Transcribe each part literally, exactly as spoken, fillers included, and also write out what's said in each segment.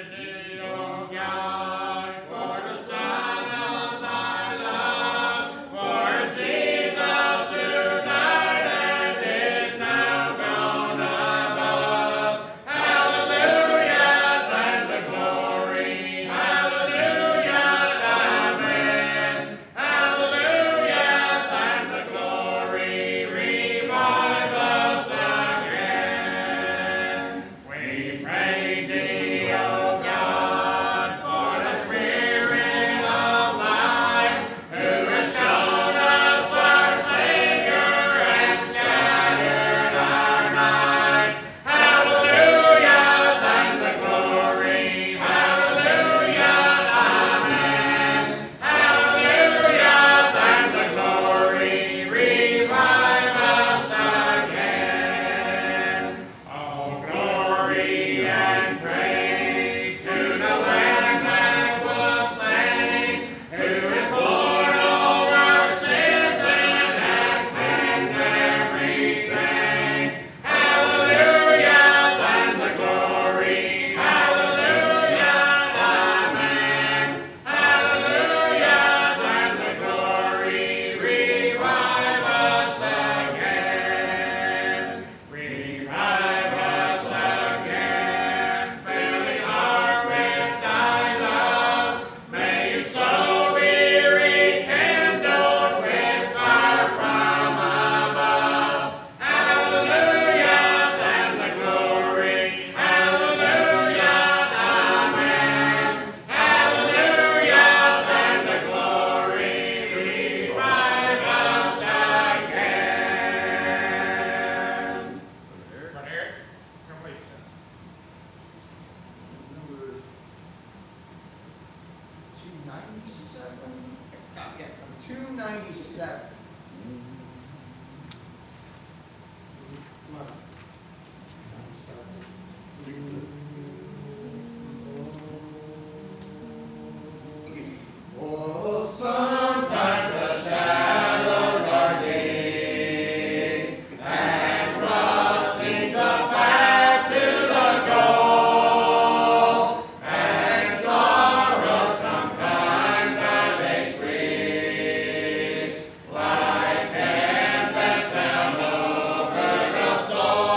Like tempest down over the soul.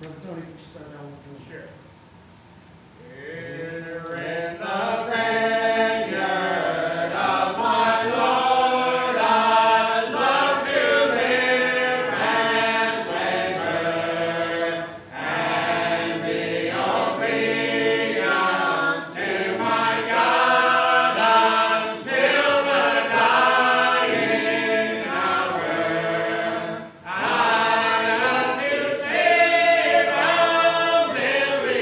Brother Tony, could you start that one for me? Sure. Here in the vineyard of my Lord, I love to live and labor and be obedient to my God until the dying hour. I love to sing of living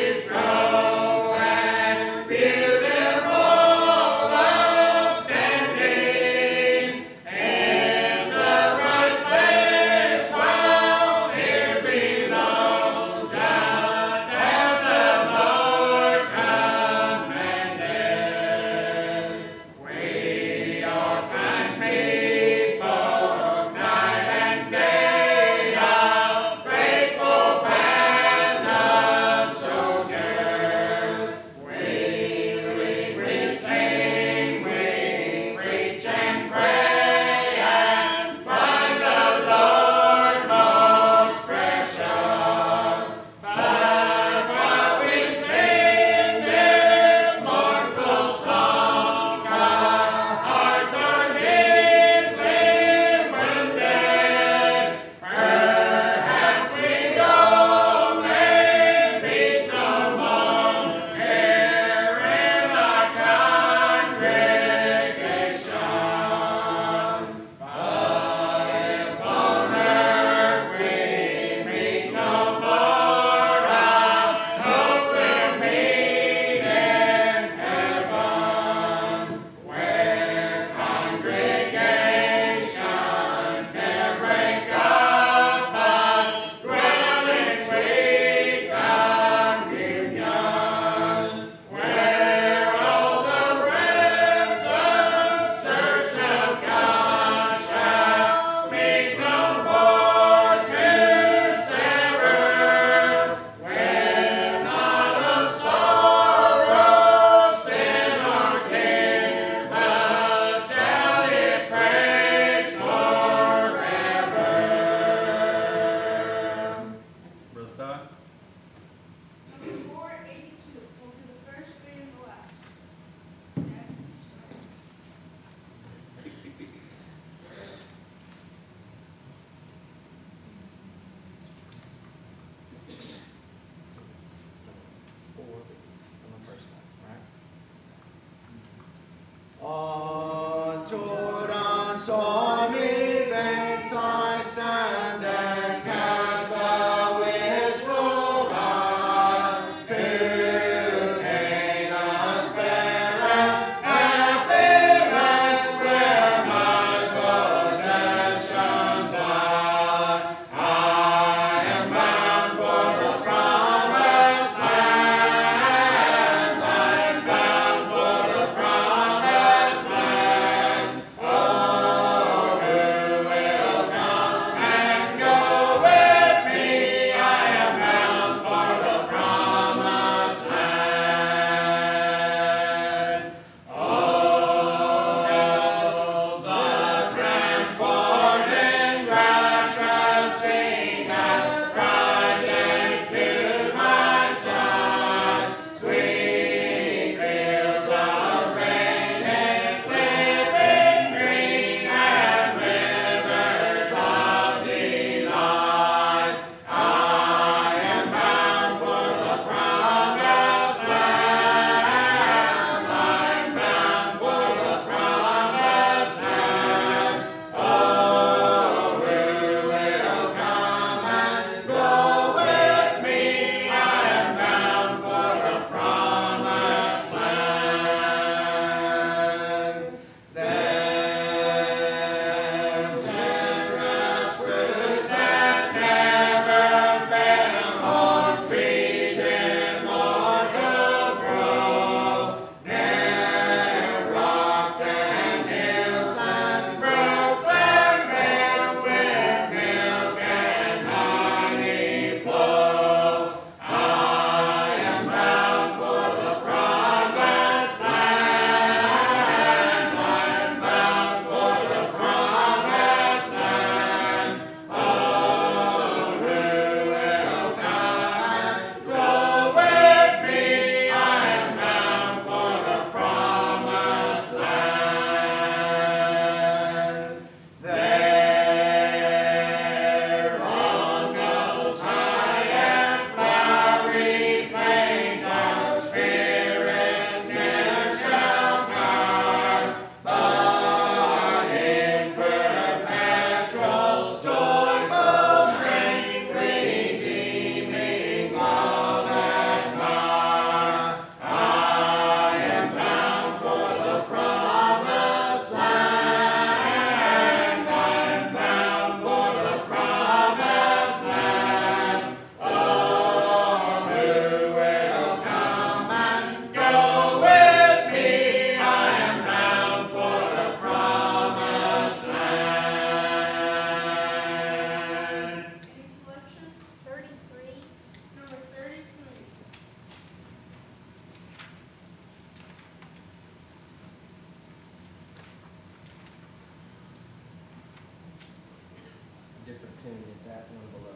different tune than that one below.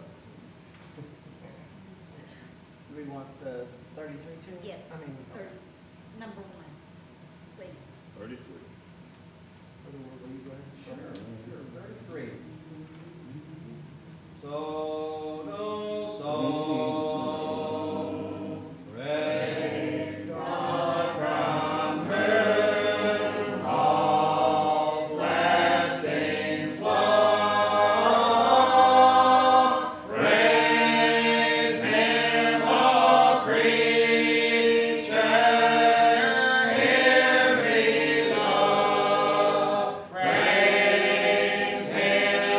Do we want the thirty-three tune? Yes, I mean, thirty, number one, please. Thirty-three. will will you go ahead? Sure, sure, thirty-three. So, no, so, praise God from whom all blessings flow. Praise Him, all creatures here below. Praise Him.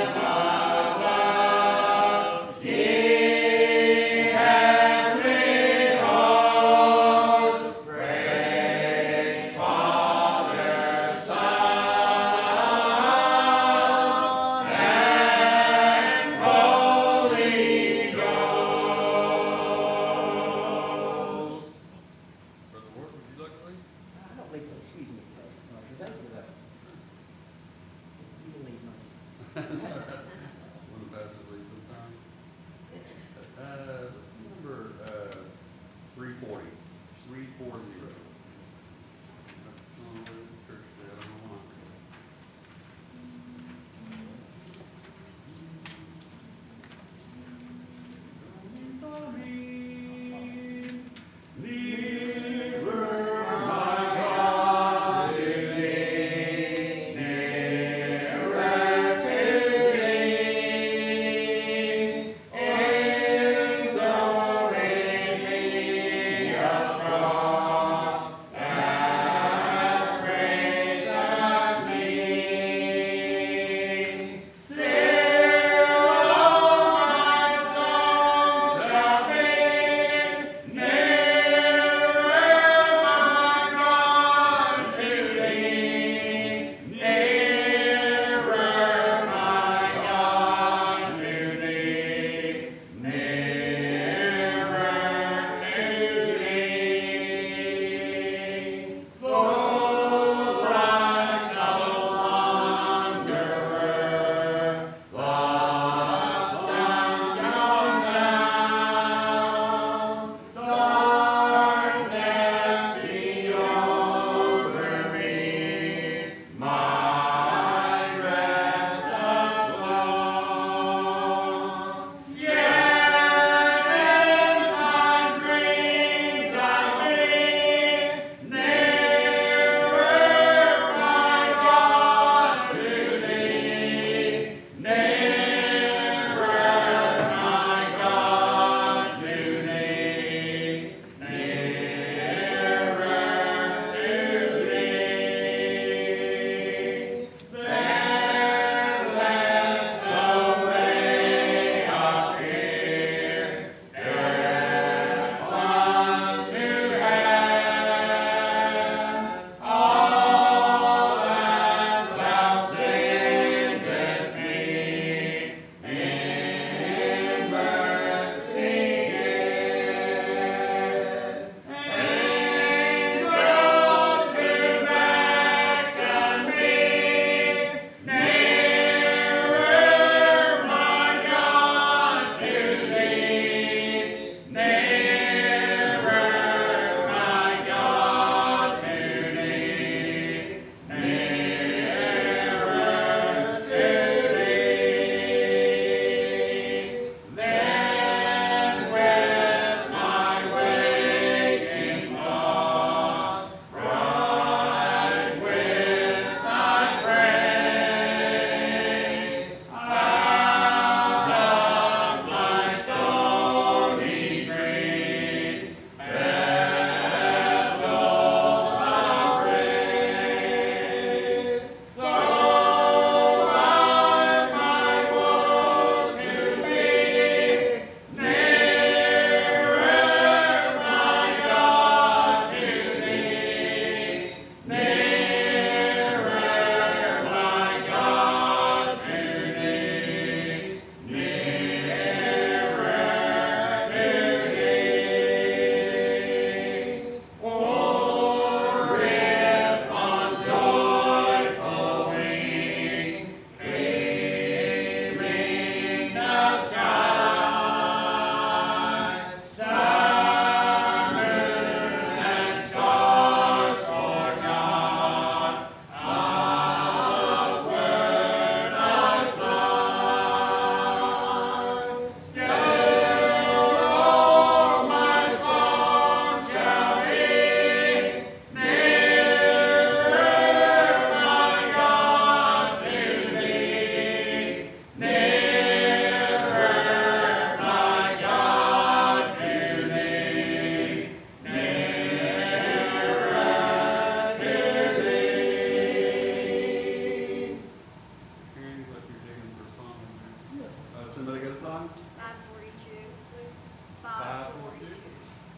somebody got a song? Five forty-two, Five five forty-two. forty-two.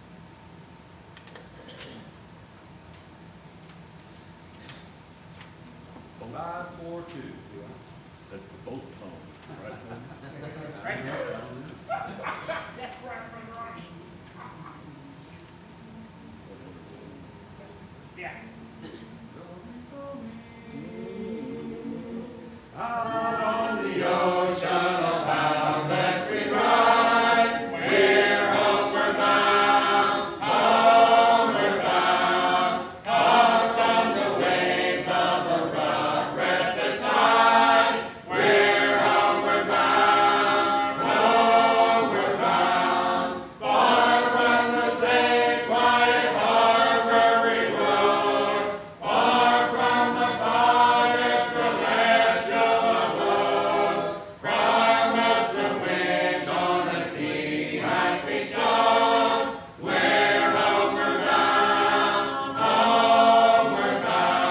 Five, four, two. That's the boat song, right? Yeah. Out on the Ocean abound, let's we ride. We're homeward bound, homeward bound. Tossed on the waves of a rough, restless tide. We're homeward bound, homeward bound. Far from the safe, quiet harbor we roar. Far from the Father's celestial abode. Promise of which on the sea hath bestowed. We're homeward bound, homeward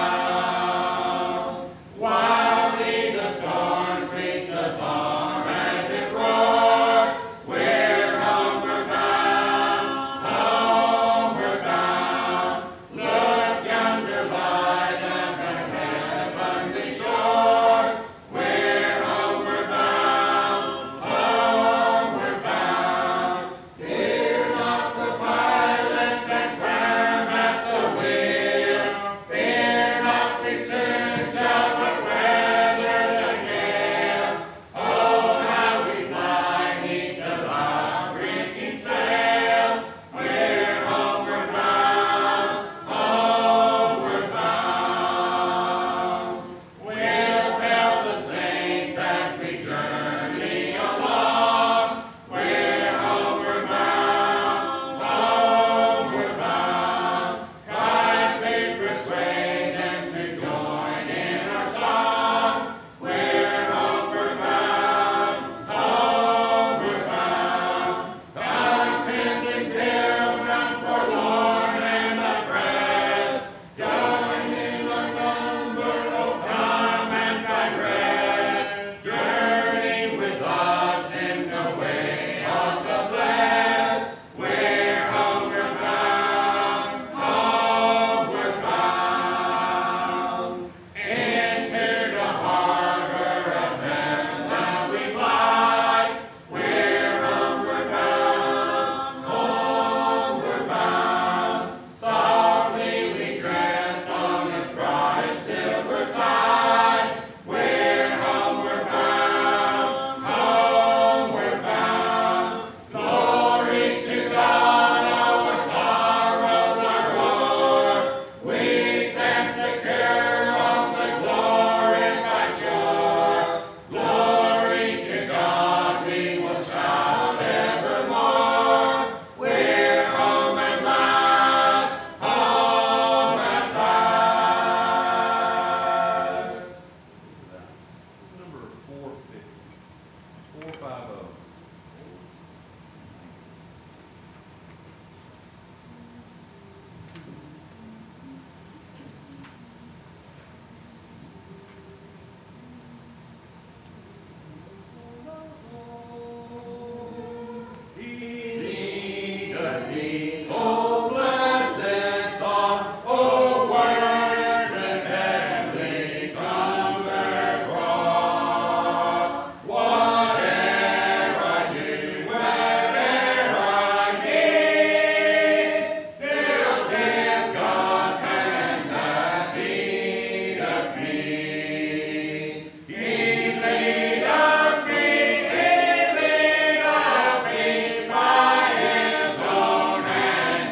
bound. Wildly the storm sweeps us on as it roars. We're homeward bound, homeward bound. Look yonder lie down the heavenly shores. We're homeward bound, homeward bound. Fear not the pilot stands firm at the wheel. Fear not, we soon shall weather the gale. Oh, how we fly 'neath the loud drinking sail. We're homeward bound, homeward bound. We'll tell the saints as we journey along. We're homeward bound, homeward bound. Try to persuade them to join in our song. We're homeward bound, homeward bound. Contending pilgrim, forlorn and oppressed. Join in our number, oh come and find rest. Journey with us in the way of the blessed. We're homeward bound, homeward bound. Into the harbor of heaven we glide. We're homeward bound, homeward bound. Softly we drift on its bright silver tide. We're homeward bound, homeward bound. Glory to God, our sorrows are o'er. We stand secure on the glorified shore. Glory to God, we will shout evermore. We're home at last, home at last. Number four fifty. Four five oh. Leadeth me, O blessed thought, O word and heavenly comfort brought. Whate'er I do, where'er I be, still 'tis God's hand that leadeth me. He leadeth me, He leadeth me by His own hand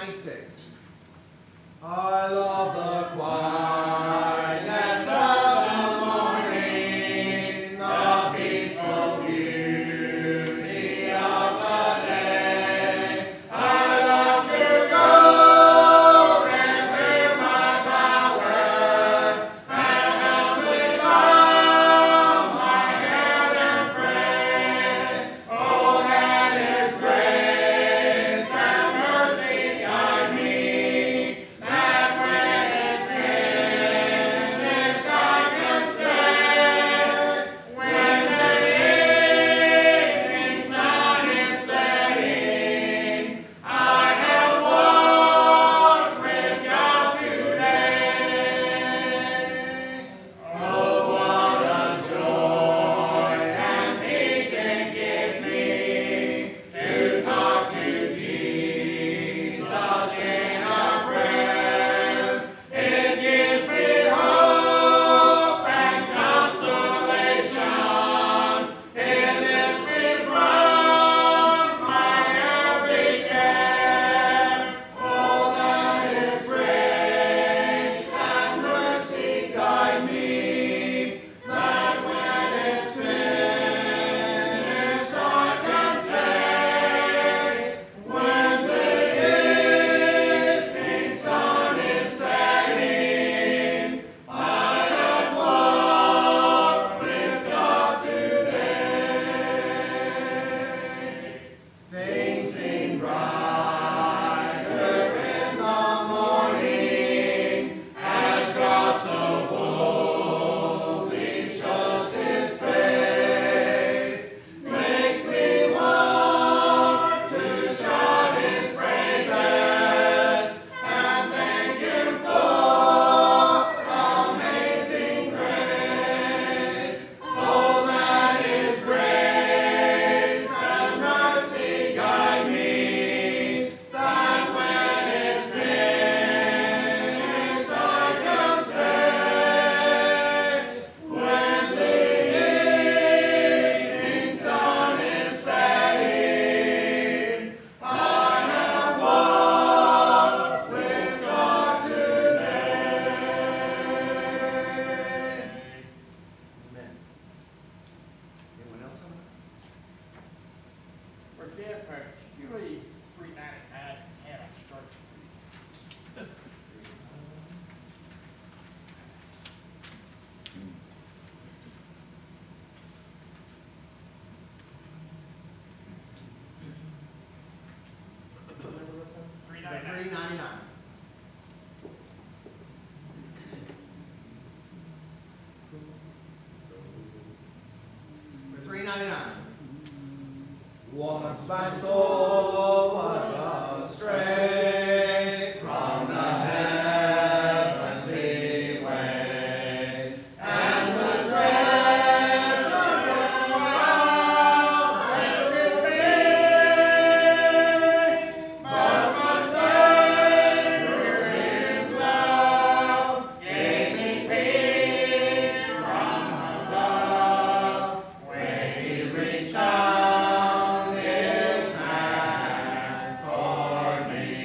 ninety-six. I love the quietness of the morning, the peaceful beauty of the day. I love to go into my bower and humbly bow my head and pray. Oh, that His grace and mercy guide me, that when its finish I can say, when the evening sun is setting, I have walked with God today. Oh, what a joy and peace it gives me to talk to Jesus in a prayer. It gives me hope and consolation in this from my every care. Oh, that His grace and mercy guide me, that when it's finished I can say, when the evening sun is setting, I have walked with God today. Things seem brighter in the morning as God so boldly shows His face. Makes me want to shout His praises and thank Him for amazing grace. Oh, that His grace and mercy guide me, that when it's finished I can say, when the evening sun is setting, I have walked with God today. Amen. Anyone else have For Jeff, uh, could you leave three ninety-nine from Hannah Stark? Three The ninety-nine. three ninety-nine. The three ninety-nine. Once my soul was astray from the heavenly way, and was led to go out and to be. But my Savior in love gave me peace from above, when He reached out His hand for me.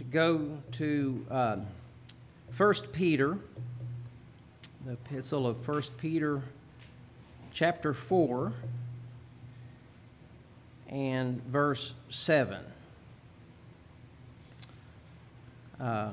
go to uh, First Peter, the epistle of First Peter, chapter four, and verse seven. Uh,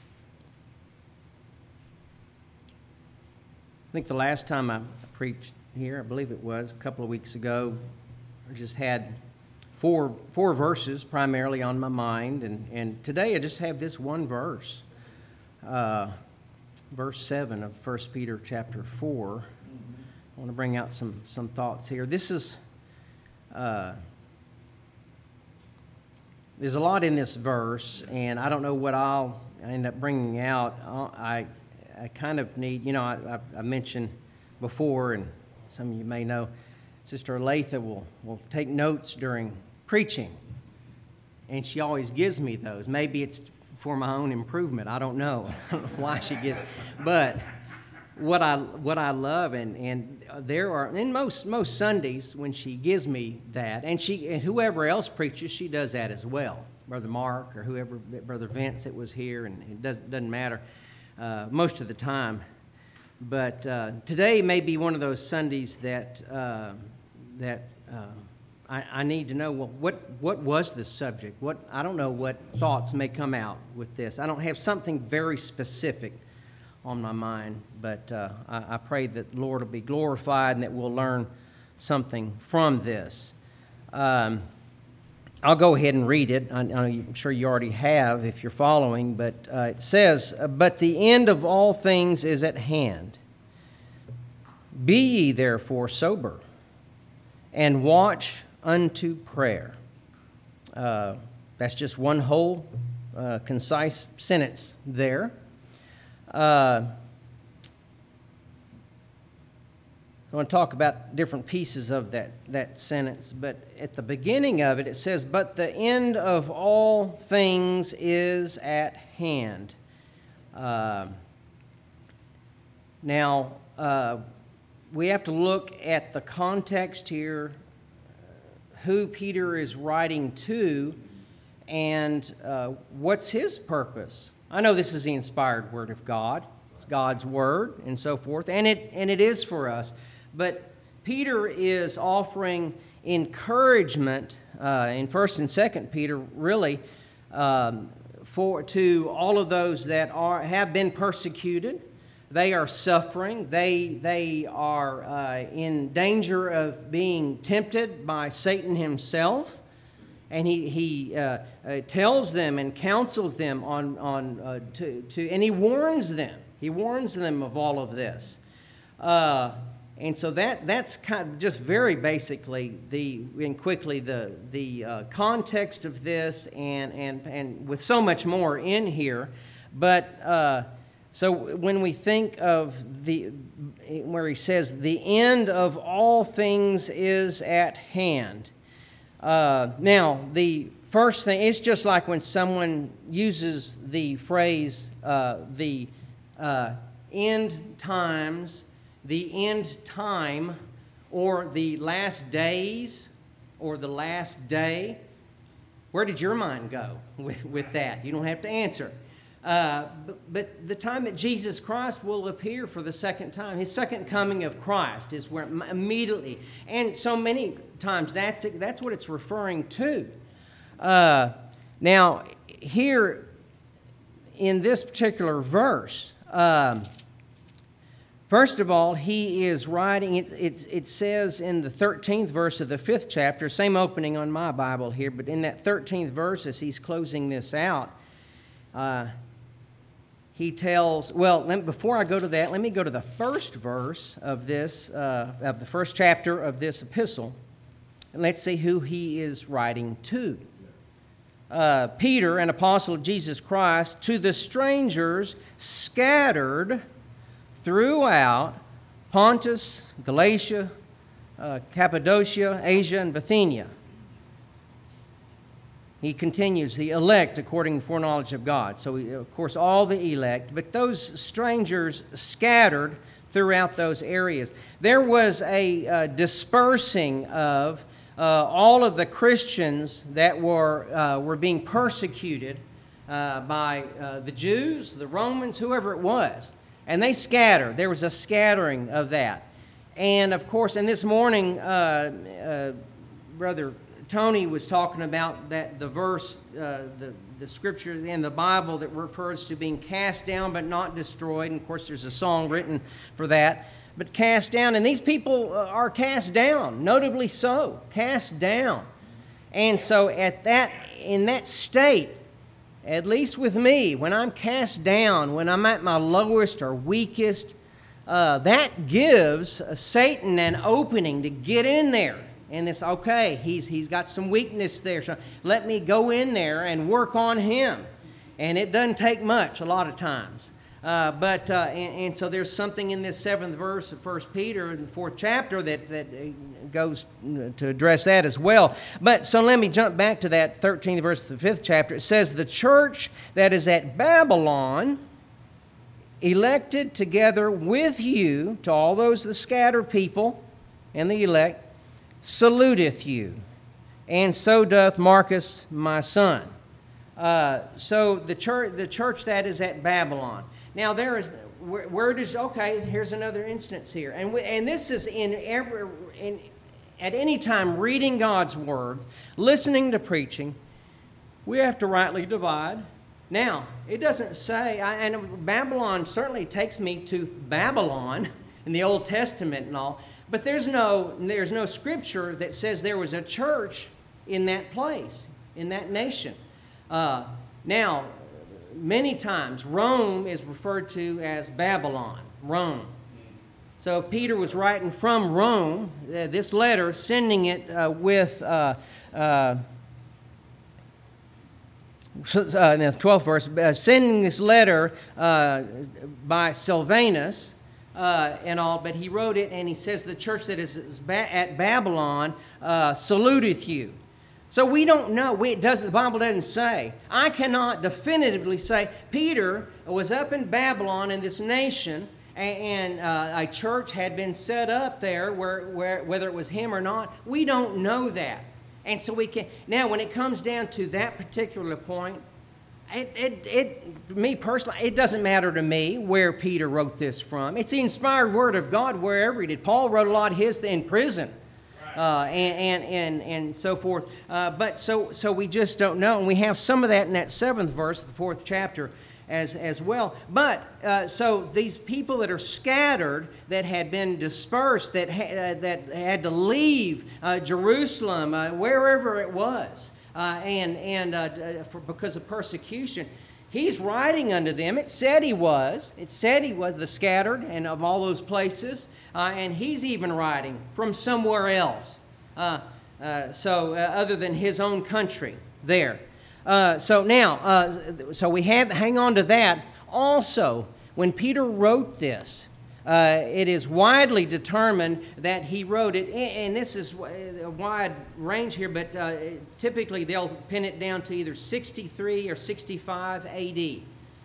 I think the last time I preached here, I believe it was a couple of weeks ago, I just had four four verses primarily on my mind, and, and today I just have this one verse, uh, verse seven of First Peter chapter four. I want to bring out some, some thoughts here. This is, uh, there's a lot in this verse, and I don't know what I'll end up bringing out. I I kind of need, you know, I, I, I mentioned before, and some of you may know, Sister Olathe will, will take notes during preaching, and she always gives me those. Maybe it's for my own improvement. I don't know. I don't know why she gives, but what I what I love, and and there are in most most Sundays when she gives me that, and she and whoever else preaches, she does that as well. Brother Mark or whoever, Brother Vince that was here, and it doesn't doesn't matter uh, most of the time. But uh, today may be one of those Sundays that uh, that uh, I, I need to know. Well, what what was the subject? What I don't know what thoughts may come out with this. I don't have something very specific on my mind, but uh, I, I pray that the Lord will be glorified and that we'll learn something from this. Um, I'll go ahead and read it. I, I'm sure you already have if you're following, but uh, it says, "But the end of all things is at hand. Be ye therefore sober, and watch unto prayer." Uh, that's just one whole uh, concise sentence there. Uh, I want to talk about different pieces of that, that sentence, but at the beginning of it, it says, "But the end of all things is at hand." Uh, now, uh, we have to look at the context here, who Peter is writing to, and uh, what's his purpose. I know this is the inspired Word of God. It's God's Word and so forth, and it and it is for us. But Peter is offering encouragement uh, in First and Second Peter, really, um, for to all of those that are have been persecuted. They are suffering. They they are uh, in danger of being tempted by Satan himself. And he he uh, uh, tells them and counsels them on on uh, to to and he warns them. He warns them of all of this, uh, and so that that's kind of just very basically the and quickly the the uh, context of this, and and and with so much more in here. But uh, so when we think of the where he says the end of all things is at hand. Uh, now, the first thing, it's just like when someone uses the phrase, uh, the uh, end times, the end time, or the last days, or the last day. Where did your mind go with, with that? You don't have to answer. Uh, but, but the time that Jesus Christ will appear for the second time, his second coming of Christ is where immediately, and so many times that's that's what it's referring to. Uh, now, here in this particular verse, um, first of all, he is writing, it, it, it says in the thirteenth verse of the fifth chapter, same opening on my Bible here, but in that thirteenth verse, as he's closing this out, uh, he tells, well, let, before I go to that, let me go to the first verse of this, uh, of the first chapter of this epistle, and let's see who he is writing to. Uh, Peter, an apostle of Jesus Christ, to the strangers scattered throughout Pontus, Galatia, uh, Cappadocia, Asia, and Bithynia. He continues, the elect according to the foreknowledge of God. So, we, of course, all the elect, but those strangers scattered throughout those areas. There was a uh, dispersing of uh, all of the Christians that were uh, were being persecuted uh, by uh, the Jews, the Romans, whoever it was. And they scattered. There was a scattering of that. And, of course, and this morning, uh, uh, Brother Tony was talking about that the verse, uh, the, the scripture in the Bible that refers to being cast down but not destroyed. And, of course, there's a song written for that. But cast down. And these people are cast down, notably so, cast down. And so at that, in that state, at least with me, when I'm cast down, when I'm at my lowest or weakest, uh, that gives Satan an opening to get in there. And it's, okay, he's he's got some weakness there, so let me go in there and work on him. And it doesn't take much a lot of times. Uh, but uh, and, and so there's something in this seventh verse of First Peter in the fourth chapter that, that goes to address that as well. But so let me jump back to that thirteenth verse of the fifth chapter. It says, the church that is at Babylon, elected together with you, to all those the scattered people and the elect, saluteth you, and so doth Marcus my son. Uh, so the church, the church that is at Babylon. Now there is, where, where does, okay, here's another instance here. And we, and this is in every, in, at any time reading God's Word, listening to preaching, we have to rightly divide. Now, it doesn't say, I, and Babylon certainly takes me to Babylon in the Old Testament and all, but there's no, there's no scripture that says there was a church in that place, in that nation. Uh, now, many times Rome is referred to as Babylon, Rome. So if Peter was writing from Rome, uh, this letter, sending it uh, with uh, uh, uh, in the twelfth verse, uh, sending this letter uh, by Silvanus uh, and all, but he wrote it and he says, the church that is at Babylon uh, saluteth you. So we don't know. We, it does, the Bible doesn't say. I cannot definitively say Peter was up in Babylon in this nation, and, and uh, a church had been set up there, where, where whether it was him or not. We don't know that. And so we can now, when it comes down to that particular point, it, it, it, me personally, it doesn't matter to me where Peter wrote this from. It's the inspired word of God wherever he did. Paul wrote a lot of his in prison. Uh, and, and and and so forth, uh, but so so we just don't know, and we have some of that in that seventh verse, the fourth chapter, as as well. But uh, so these people that are scattered, that had been dispersed, that ha- uh, that had to leave uh, Jerusalem, uh, wherever it was, uh, and and uh, for, because of persecution. He's writing unto them. It said he was. It said he was the scattered and of all those places. Uh, and he's even writing from somewhere else. Uh, uh, so uh, other than his own country there. Uh, so now, uh, so we have, hang on to that. Also, when Peter wrote this, uh, it is widely determined that he wrote it, and this is a wide range here, but uh, typically they'll pin it down to either sixty-three or sixty-five A D.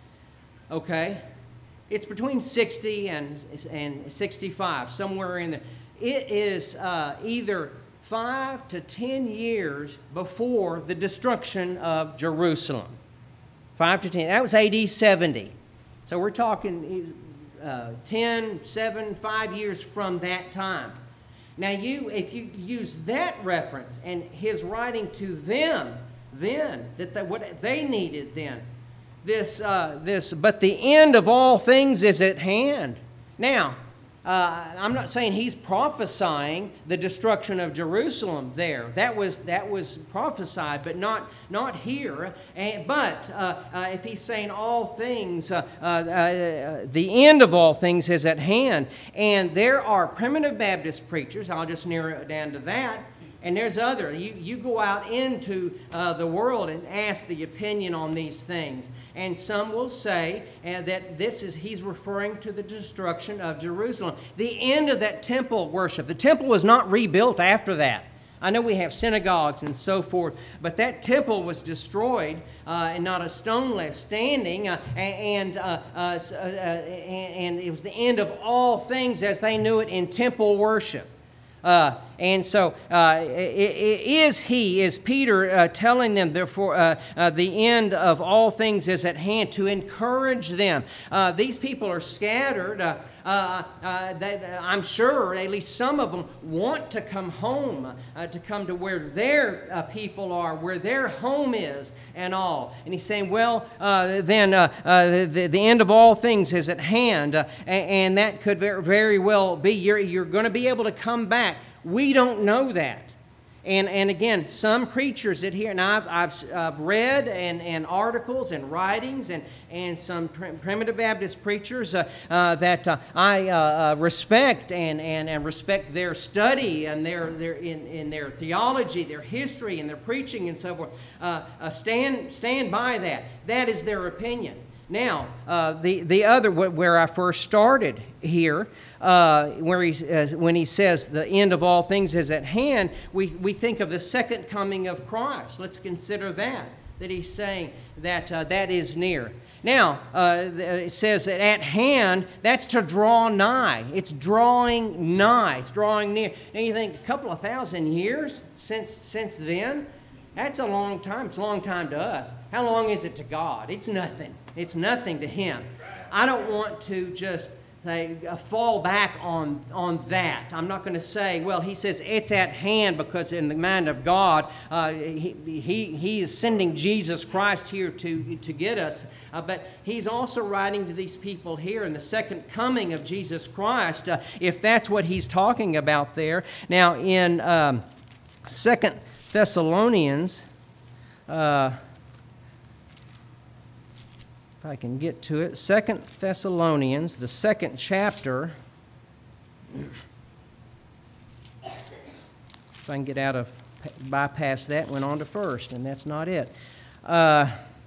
Okay? It's between sixty and, and sixty-five, somewhere in there. It is uh, either five to ten years before the destruction of Jerusalem. Five to ten. That was A D seventy. So we're talking uh, ten, seven, five years from that time. Now, you, if you use that reference and his writing to them, then that they, what they needed then, this uh, this, but the end of all things is at hand. Now, uh, I'm not saying he's prophesying the destruction of Jerusalem there. That was that was prophesied, but not not here. And, but uh, uh, if he's saying all things, uh, uh, uh, the end of all things is at hand. And there are primitive Baptist preachers. I'll just narrow it down to that. And there's other. You, you go out into uh, the world and ask the opinion on these things. And some will say uh, that this is, he's referring to the destruction of Jerusalem. The end of that temple worship. The temple was not rebuilt after that. I know we have synagogues and so forth, but that temple was destroyed uh, and not a stone left standing. Uh, and, uh, uh, uh, and, and it was the end of all things as they knew it in temple worship. Uh, and so, uh, it, it is he, is Peter uh, telling them, therefore, uh, uh, the end of all things is at hand, to encourage them. Uh, these people are scattered. Uh, uh, uh, they, I'm sure at least some of them want to come home, uh, to come to where their uh, people are, where their home is, and all. And he's saying, well, uh, then uh, uh, the, the end of all things is at hand, uh, and, and that could very, very well be. You're, you're going to be able to come back. We don't know that. And and again, some preachers that here, and I've, I've, I've read and, and articles and writings and, and some pr- primitive Baptist preachers uh, uh, that uh, I uh, uh, respect and, and, and respect their study and their, their in, in their theology, their history, and their preaching and so forth. Uh, uh, stand, stand by that. That is their opinion. Now, uh, the, the other, where I first started here, uh, where he, uh, when he says the end of all things is at hand, we, we think of the second coming of Christ. Let's consider that, that he's saying that uh, that is near. Now, uh, it says that at hand, that's to draw nigh. It's drawing nigh. It's drawing near. Now you think, a couple of thousand years since since then? That's a long time. It's a long time to us. How long is it to God? It's nothing. It's nothing to Him. I don't want to just say, uh, fall back on, on that. I'm not going to say, well, he says it's at hand because in the mind of God, uh, he, he, he is sending Jesus Christ here to, to get us. Uh, but he's also writing to these people here in the second coming of Jesus Christ, uh, if that's what he's talking about there. Now, in um, Second Thessalonians, uh, if I can get to it, Second Thessalonians, the second chapter. If I can get out of, bypass that, went on to first, and that's not it. Uh,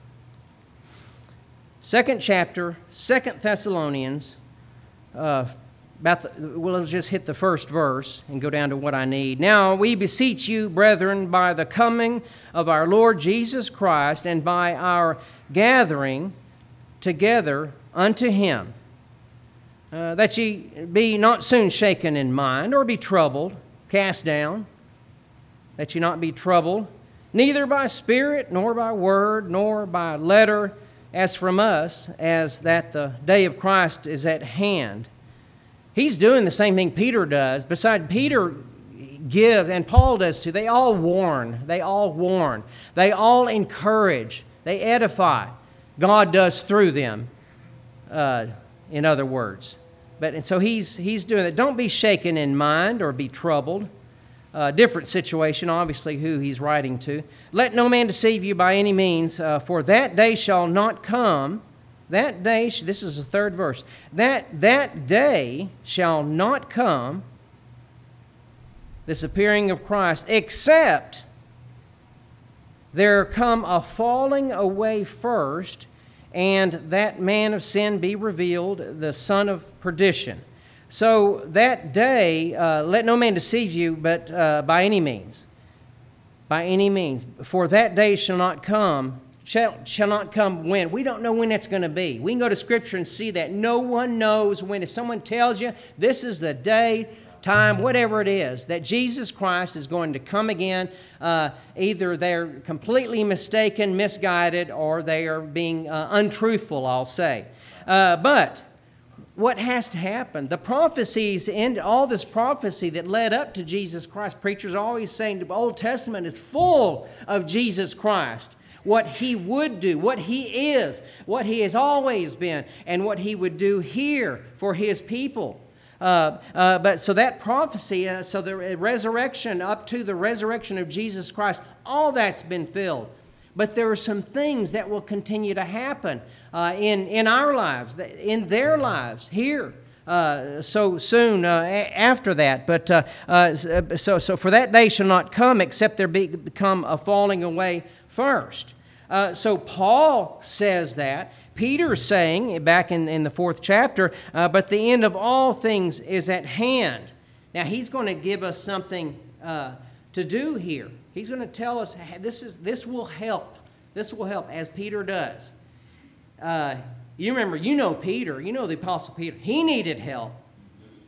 second chapter, Second Thessalonians, uh, About the, well, let's just hit the first verse and go down to what I need. Now we beseech you, brethren, by the coming of our Lord Jesus Christ and by our gathering together unto Him, uh, that ye be not soon shaken in mind, or be troubled, cast down, that ye not be troubled, neither by spirit, nor by word, nor by letter, as from us, as that the day of Christ is at hand. He's doing the same thing Peter does. Besides, Peter gives, and Paul does too. They all warn. They all warn. They all encourage. They edify. God does through them, uh, in other words. But and so he's he's doing that. Don't be shaken in mind or be troubled. Uh, different situation, obviously, who he's writing to. Let no man deceive you by any means, uh, for that day shall not come. That day, this is the third verse, that, that day shall not come, this appearing of Christ, except there come a falling away first, and that man of sin be revealed, the son of perdition. So that day, uh, let no man deceive you, but uh, by any means, by any means, for that day shall not come, Shall, shall not come when? We don't know when that's going to be. We can go to Scripture and see that. No one knows when. If someone tells you this is the day, time, whatever it is, that Jesus Christ is going to come again, uh, either they're completely mistaken, misguided, or they are being uh, untruthful, I'll say. Uh, but what has to happen? The prophecies, and all this prophecy that led up to Jesus Christ, preachers are always saying the Old Testament is full of Jesus Christ. What He would do, what He is, what He has always been, and what He would do here for His people. Uh, uh, but so that prophecy, uh, so the resurrection, up to the resurrection of Jesus Christ, all that's been filled. But there are some things that will continue to happen uh, in, in our lives, in their lives, here. Uh, so soon uh, a- after that. But uh, uh, so so for that day shall not come, except there be, become a falling away first. Uh, so Paul says that. Peter's saying, back in, in the fourth chapter, uh, but the end of all things is at hand. Now, he's going to give us something uh, to do here. He's going to tell us, this is this will help. This will help, as Peter does. Uh, you remember, you know Peter. You know the Apostle Peter. He needed help.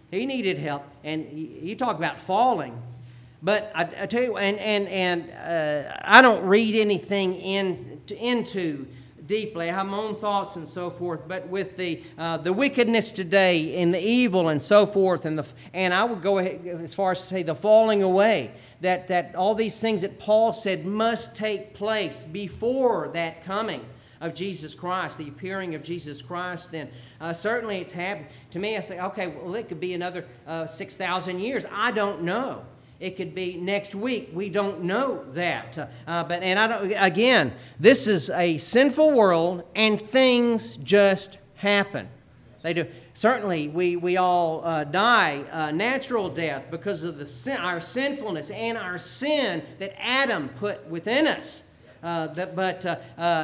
He needed help. And you talk about falling. But I, I tell you, and and and uh, I don't read anything in, into deeply. I have my own thoughts and so forth. But with the uh, the wickedness today and the evil and so forth, and the and I would go ahead as far as to say the falling away. That that all these things that Paul said must take place before that coming of Jesus Christ, the appearing of Jesus Christ, then uh, certainly it's happened. To me, I say, okay, well, it could be another uh, six thousand years. I don't know. It could be next week. We don't know that. Uh, but and I don't. Again, this is a sinful world, and things just happen. They do. Certainly, we we all uh, die uh, natural death because of the sin, our sinfulness and our sin that Adam put within us. Uh, that, but uh,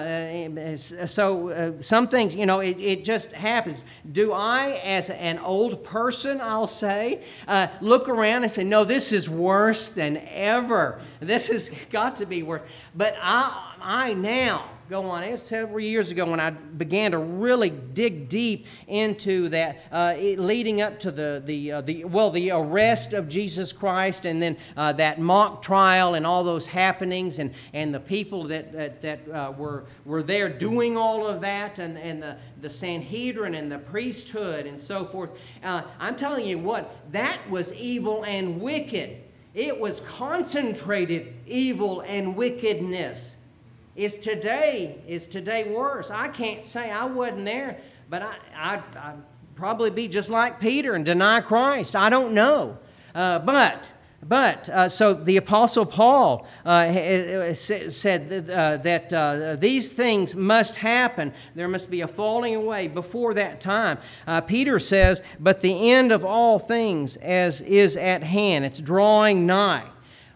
uh, so uh, some things, you know, it, it just happens. Do I, as an old person, I'll say, uh, look around and say, no, this is worse than ever. This has got to be worse. But I, I now go on. It was several years ago when I began to really dig deep into that, uh, it, leading up to the the uh, the well, the arrest of Jesus Christ, and then uh, that mock trial and all those happenings, and, and the people that that, that uh, were were there doing all of that, and and the the Sanhedrin and the priesthood and so forth. Uh, I'm telling you what, that was evil and wicked. It was concentrated evil and wickedness. Is today is today worse? I can't say. I wasn't there, but I, I, I'd probably be just like Peter and deny Christ. I don't know. Uh, but, but uh, so the Apostle Paul uh, said uh, that uh, these things must happen. There must be a falling away before that time. Uh, Peter says, but the end of all things as is at hand. It's drawing nigh.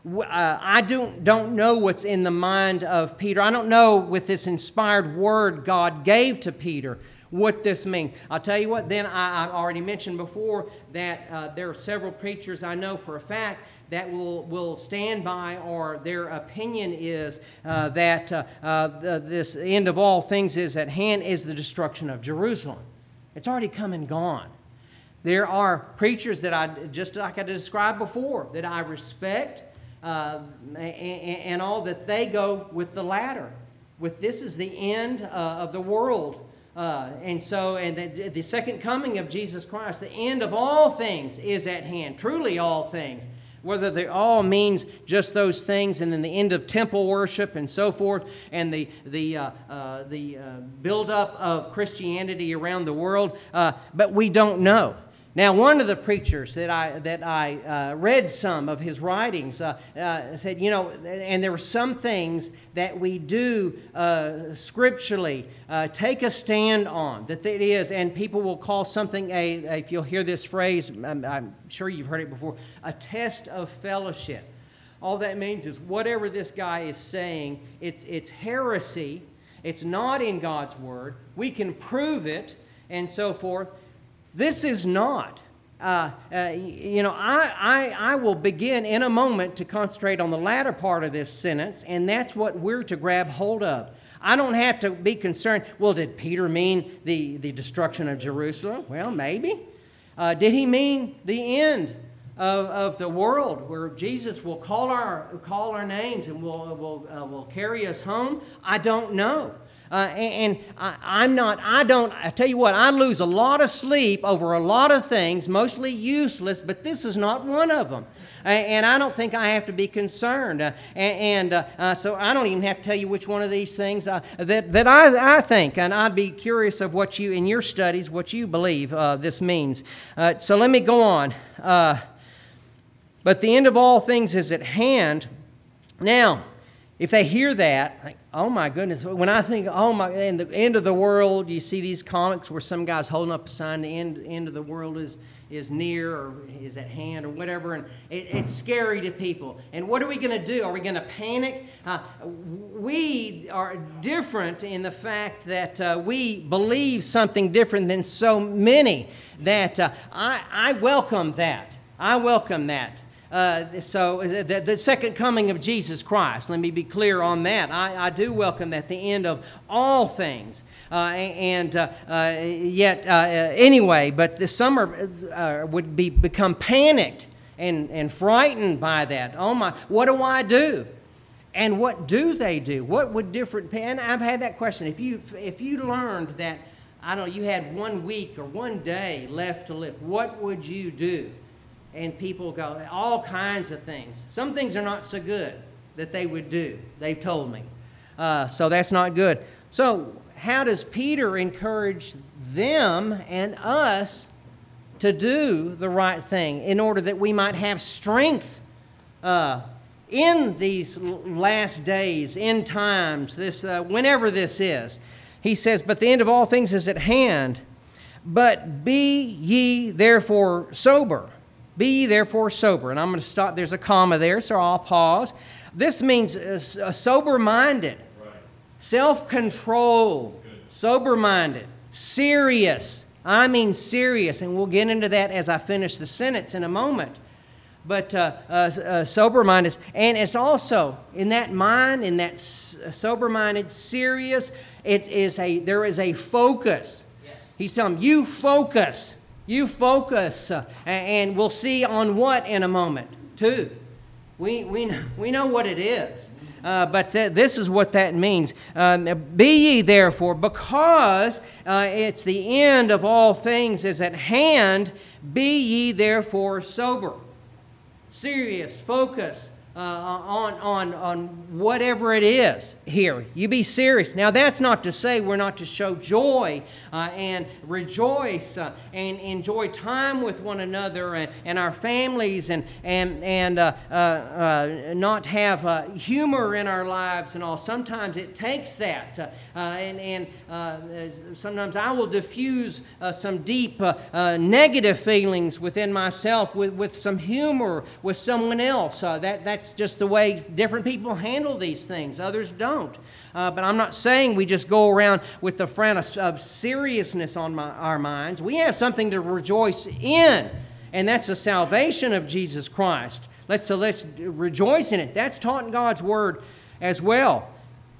Uh, I don't, don't know what's in the mind of Peter. I don't know with this inspired word God gave to Peter what this means. I'll tell you what, then I, I already mentioned before that uh, there are several preachers I know for a fact that will, will stand by, or their opinion is uh, that uh, uh, the, this end of all things is at hand is the destruction of Jerusalem. It's already come and gone. There are preachers that I, just like I described before, that I respect, Uh, and, and all that they go with the latter, with this is the end uh, of the world, uh, and so and the, the second coming of Jesus Christ, the end of all things is at hand. Truly, all things. Whether they all means just those things, and then the end of temple worship and so forth, and the the uh, uh, the uh, build up of Christianity around the world, uh, but we don't know. Now, one of the preachers that I that I uh, read some of his writings uh, uh, said, you know, and there were some things that we do uh, scripturally uh, take a stand on, that it is, and people will call something a, a if you'll hear this phrase, I'm, I'm sure you've heard it before, a test of fellowship. All that means is whatever this guy is saying, it's it's heresy, it's not in God's word, we can prove it, and so forth. This is not. Uh, uh, you know, I, I, I will begin in a moment to concentrate on the latter part of this sentence, and that's what we're to grab hold of. I don't have to be concerned, well, did Peter mean the, the destruction of Jerusalem? Well, maybe. Uh, did he mean the end of, of the world where Jesus will call our, call our names and will, will, uh, will carry us home? I don't know. Uh, and I, I'm not, I don't, I tell you what, I lose a lot of sleep over a lot of things, mostly useless, but this is not one of them. Uh, and I don't think I have to be concerned. Uh, and and uh, uh, so I don't even have to tell you which one of these things uh, that, that I, I think. And I'd be curious of what you, in your studies, what you believe uh, this means. Uh, so let me go on. Uh, but the end of all things is at hand. Now, if they hear that, like, oh my goodness, when I think, oh my, and the end of the world, you see these comics where some guy's holding up a sign, the end, end of the world is, is near or is at hand or whatever, and it, it's scary to people. And what are we going to do? Are we going to panic? Uh, we are different in the fact that uh, we believe something different than so many, that uh, I, I welcome that. I welcome that. Uh, so the, the second coming of Jesus Christ, let me be clear on that. I, I do welcome that, the end of all things. Uh, and uh, uh, yet, uh, anyway, but the summer uh, would be become panicked and, and frightened by that. Oh my, what do I do? And what do they do? What would different, and I've had that question. If you, if you learned that, I don't know, you had one week or one day left to live, what would you do? And people go, all kinds of things. Some things are not so good that they would do, they've told me. Uh, so that's not good. So how does Peter encourage them and us to do the right thing in order that we might have strength uh, in these last days, end times, this uh, whenever this is? He says, but the end of all things is at hand. But be ye therefore sober. Be ye therefore sober. And I'm going to stop. There's a comma there, so I'll pause. This means uh, sober-minded, Right. self-controlled, Good. sober-minded, serious. I mean serious, and we'll get into that as I finish the sentence in a moment. But uh, uh, uh, sober-minded, and it's also in that mind, in that s- sober-minded, serious. It is a there is a focus. Yes. He's telling them, you focus. You focus, uh, and we'll see on what in a moment, too. We, we, we know what it is, uh, but th- this is what that means. Um, be ye therefore, because uh, it's the end of all things is at hand, be ye therefore sober. Serious, focus uh, on, on, on whatever it is here. You be serious. Now, that's not to say we're not to show joy uh, and rejoice uh, and enjoy time with one another and, and our families and, and, and uh, uh, uh, not have uh, humor in our lives and all. Sometimes it takes that. Uh, uh, and and uh, sometimes I will diffuse uh, some deep uh, uh, negative feelings within myself with, with some humor with someone else. Uh, that, that's just the way different people handle these things. Others don't. Uh, but I'm not saying we just go around with the frown of, of seriousness on my, our minds. We have something to rejoice in, and that's the salvation of Jesus Christ. Let's, so let's rejoice in it. That's taught in God's Word as well.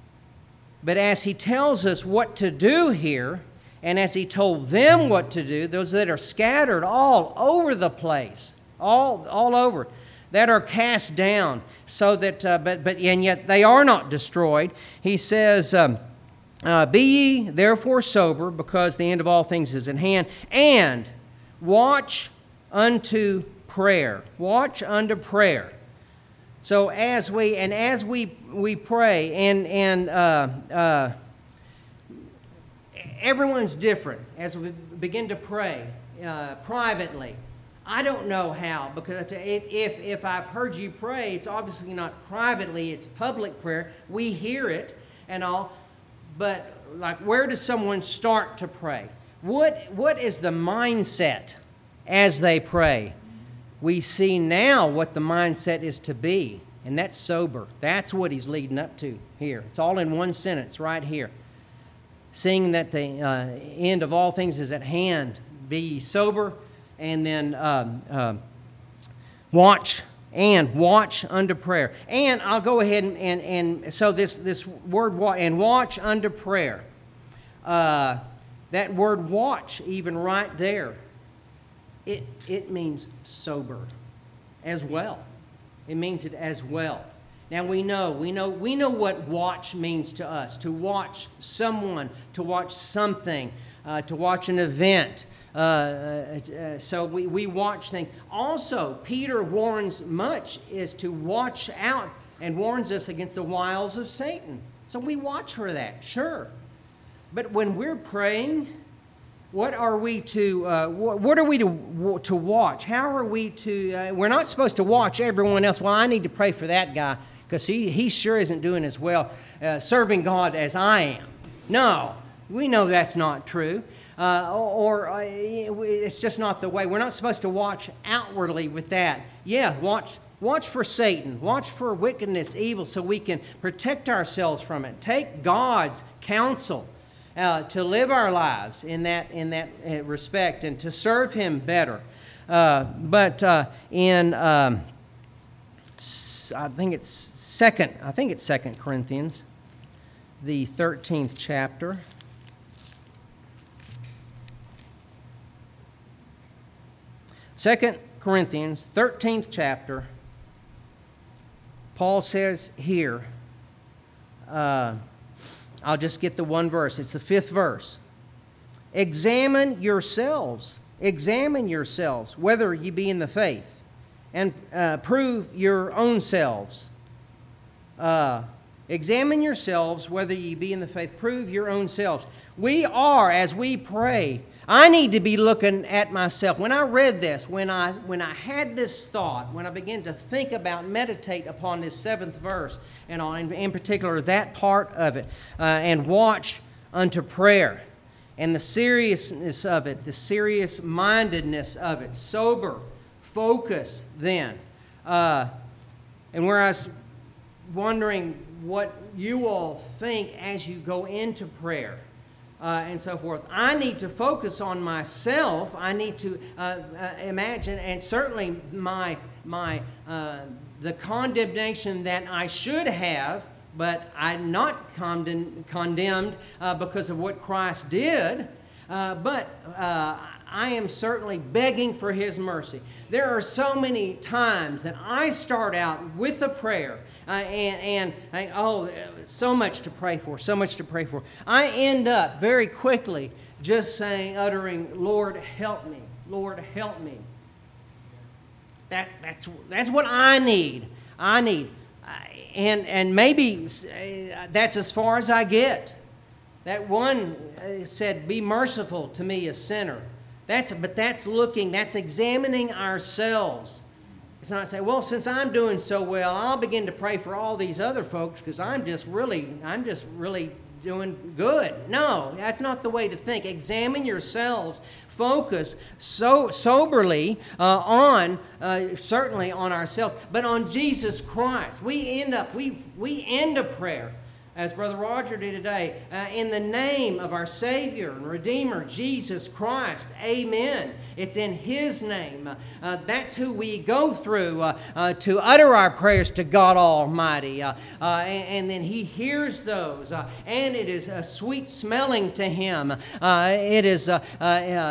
But as He tells us what to do here, and as He told them what to do, those that are scattered all over the place, all, all over, that are cast down, so that, uh, but, but, and yet they are not destroyed. He says, um, uh, be ye therefore sober, because the end of all things is at hand, and watch unto prayer. Watch unto prayer. So as we, and as we, we pray, and, and uh, uh, everyone's different as we begin to pray uh, privately. I don't know how, because if, if, if I've heard you pray, it's obviously not privately, it's public prayer. We hear it and all, but like, where does someone start to pray? What, what is the mindset as they pray? We see now what the mindset is to be, and that's sober. That's what he's leading up to here. It's all in one sentence right here. Seeing that the uh, end of all things is at hand, be ye sober, and then um, uh, watch and watch unto prayer. And I'll go ahead and, and, and so this, this word and watch unto prayer. Uh, that word watch, even right there, it, it means sober as well. It means it as well. Now we know, we know, we know what watch means to us. To watch someone, to watch something, uh, to watch an event. Uh, uh, so we, we watch things. Also, Peter warns much is to watch out and warns us against the wiles of Satan. So we watch for that, sure. But when we're praying, what are we to, uh, what are we to, to watch? How are we to, uh, we're not supposed to watch everyone else. Well, I need to pray for that guy because he, he sure isn't doing as well uh, serving God as I am. No, we know that's not true. Uh, or, or uh, it's just not the way. We're not supposed to watch outwardly with that. Yeah, watch watch for Satan. Watch for wickedness, evil, so we can protect ourselves from it. Take God's counsel uh, to live our lives in that in that respect and to serve Him better. Uh, but uh, in um, s- I think it's second, I think it's Second Corinthians, the thirteenth chapter. Second Corinthians, thirteenth chapter, Paul says here, uh, I'll just get the one verse. It's the fifth verse. Examine yourselves, examine yourselves, whether ye be in the faith, and uh, prove your own selves. Uh, examine yourselves, whether ye be in the faith, prove your own selves. We are, as we pray, I need to be looking at myself. When I read this, when I when I had this thought, when I began to think about, meditate upon this seventh verse, and on, in, in particular that part of it, uh, and watch unto prayer, and the seriousness of it, the serious-mindedness of it, sober, focus then. Uh, and where I was wondering what you all think as you go into prayer. Uh, and so forth. I need to focus on myself. I need to uh, uh, imagine, and certainly my my uh, the condemnation that I should have, but I'm not condemn, condemned uh, because of what Christ did. Uh, but uh, I am certainly begging for His mercy. There are so many times that I start out with a prayer, uh, and, and oh, so much to pray for, so much to pray for. I end up very quickly just saying, uttering, Lord, help me, Lord, help me. That, that's, that's what I need. I need. And, and maybe that's as far as I get. That one said, be merciful to me, a sinner. That's, but that's looking, that's examining ourselves. It's not saying, well, since I'm doing so well, I'll begin to pray for all these other folks because I'm just really, I'm just really doing good. No, that's not the way to think. Examine yourselves. Focus so soberly uh, on, uh, certainly on ourselves, but on Jesus Christ. We end up, we we end a prayer, as Brother Roger did today, uh, in the name of our Savior and Redeemer, Jesus Christ. Amen. It's in His name. Uh, uh, that's who we go through uh, uh, to utter our prayers to God Almighty. Uh, uh, and, and then He hears those. Uh, and it is uh, sweet smelling to Him. Uh, it is, uh, uh, uh,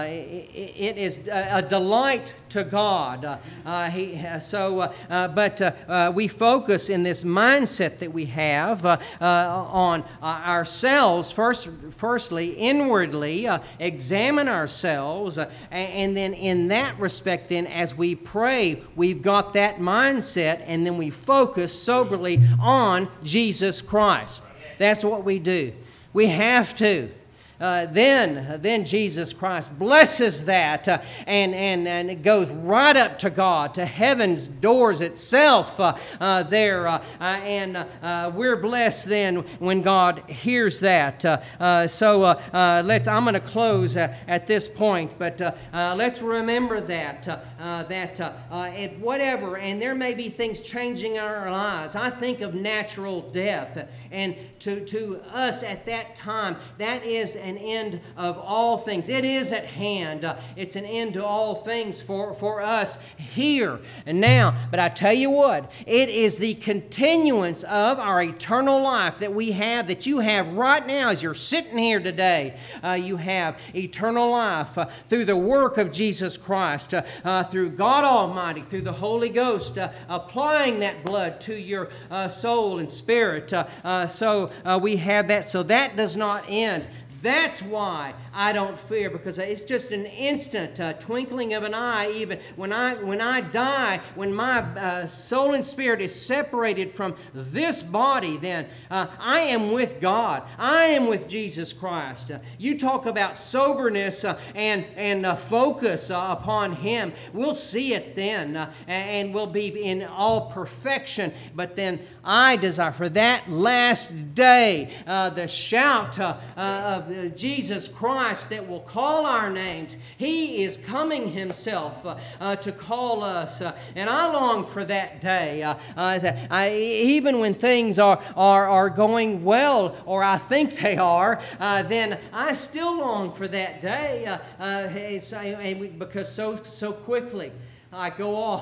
it is a delight to God. Uh, uh, he, uh, so, uh, uh, but uh, uh, we focus in this mindset that we have uh, uh, on uh, ourselves, first, firstly, inwardly, uh, examine ourselves, uh, and then in that respect, then, as we pray, we've got that mindset, and then we focus soberly on Jesus Christ. That's what we do. We have to. Uh, then, then Jesus Christ blesses that, uh, and, and, and it goes right up to God, to heaven's doors itself uh, uh, there. Uh, uh, and uh, uh, we're blessed then when God hears that. Uh, uh, so uh, uh, let's. I'm going to close uh, at this point, but uh, uh, let's remember that uh, uh, that uh, uh, at whatever, and there may be things changing in our lives. I think of natural death, and to to us at that time, that is an end of all things. It is at hand. Uh, it's an end to all things for, for us here and now. But I tell you what, it is the continuance of our eternal life that we have, that you have right now as you're sitting here today. Uh, you have eternal life uh, through the work of Jesus Christ, uh, uh, through God Almighty, through the Holy Ghost, uh, applying that blood to your uh, soul and spirit. Uh, uh, so uh, we have that. So that does not end. That's why I don't fear, because it's just an instant uh, twinkling of an eye. Even when I when I die, when my uh, soul and spirit is separated from this body, then uh, I am with God. I am with Jesus Christ. Uh, you talk about soberness uh, and and uh, focus uh, upon Him. We'll see it then, uh, and we'll be in all perfection. But then I desire for that last day, uh, the shout uh, uh, of uh, Jesus Christ that will call our names. He is coming Himself uh, uh, to call us, uh, and I long for that day. Uh, uh, that I, even when things are, are are going well, or I think they are, uh, then I still long for that day. Uh, uh, it's, and we, because so so quickly I go off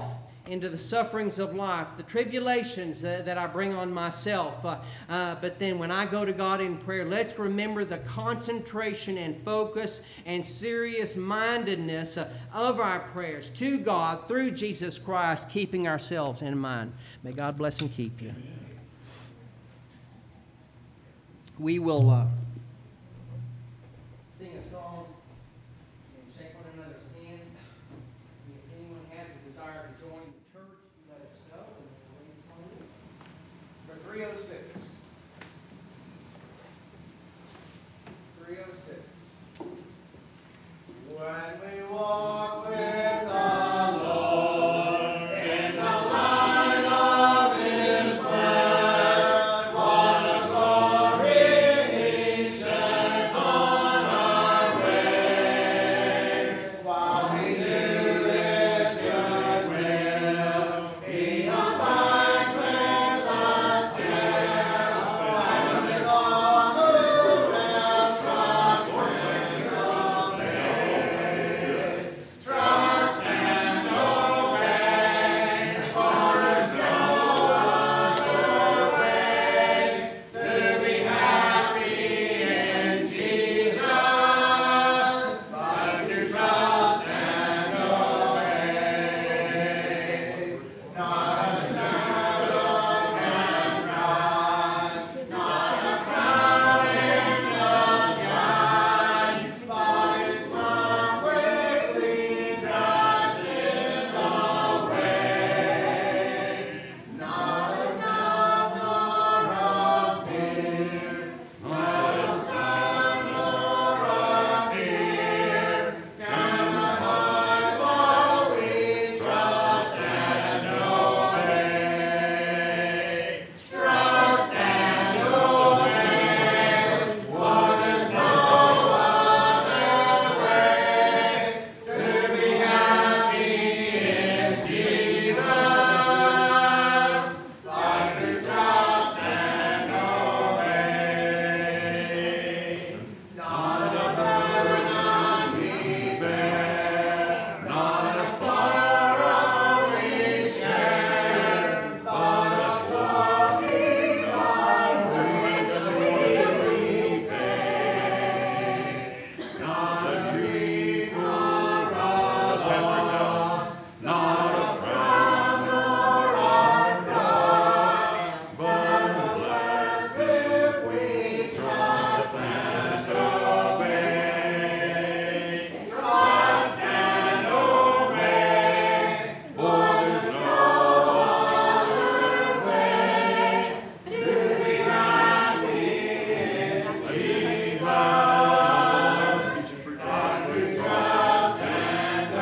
into the sufferings of life, the tribulations that, that I bring on myself. Uh, uh, but then when I go to God in prayer, let's remember the concentration and focus and serious mindedness uh, of our prayers to God through Jesus Christ, keeping ourselves in mind. May God bless and keep you. We will uh, sing a song and shake one another's hands. If anyone has a desire to join the church, let us know. Number three oh six. three oh six. When we walk with the Lord in the light of His word, what a glory He sheds on our way. While we do His good will, He abides with us here. And with all who will trust and obey, trust and obey, for there's no other way to be happy in Jesus but to trust and obey. Not a shadow can rise, not a cloud in the sky, but His smile quickly drives in the way. Not a doubt nor a fear, not a sound nor a fear, can my heart while we trust and obey. Trust and obey, for there's no other way to be happy in Jesus but to trust and obey. Not a burden we bear, not a sorrow we share, but a toil divine which we pay. Not a grief nor a loss, not a frown nor a cross, but a blessed if we trust and obey. Trust and obey, for there's no other way to be happy in Jesus but to trust and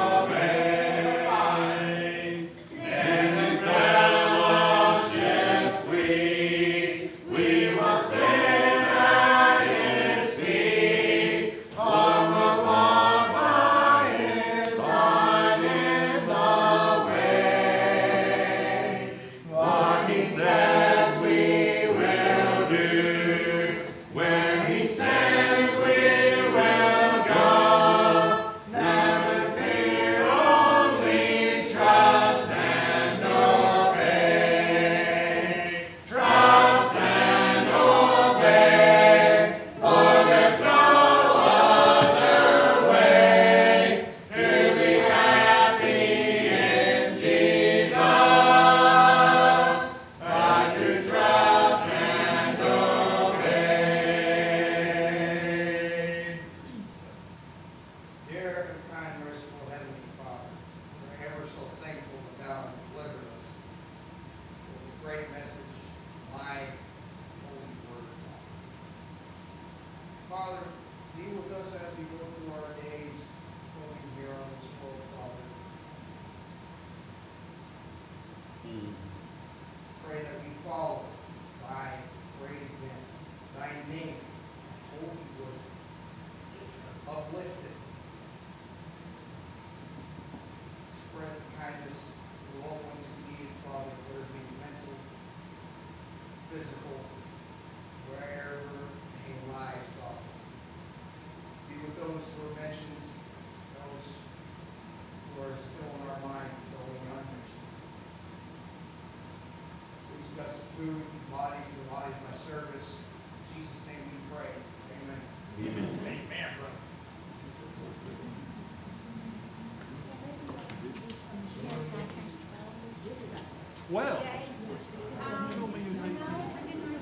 obey. And in fellowship sweet, we will sit at His feet, or will walk by His side in the way. What He says we will do, where He sends we will go. Never fear, only trust and obey. Trust and obey, for there's no other way to be happy in Jesus but to trust and obey. Dear and kind, merciful Heavenly Father, we're ever so thankful that Thou hast delivered us with a great message, Thy holy word. Father, be with us as we go through our days going here on this world, Father. Pray that we follow Thy great example, Thy name, holy word, uplifted. Spread the kindness to the loved ones who need it, Father, whether it be mental, physical, wherever they lies, Father. Be with those who are mentioned, those who are still in our minds and going unmentioned. bodies, and the bodies thy service. In Jesus' name we pray. Amen. Amen, brother. Well, Jay,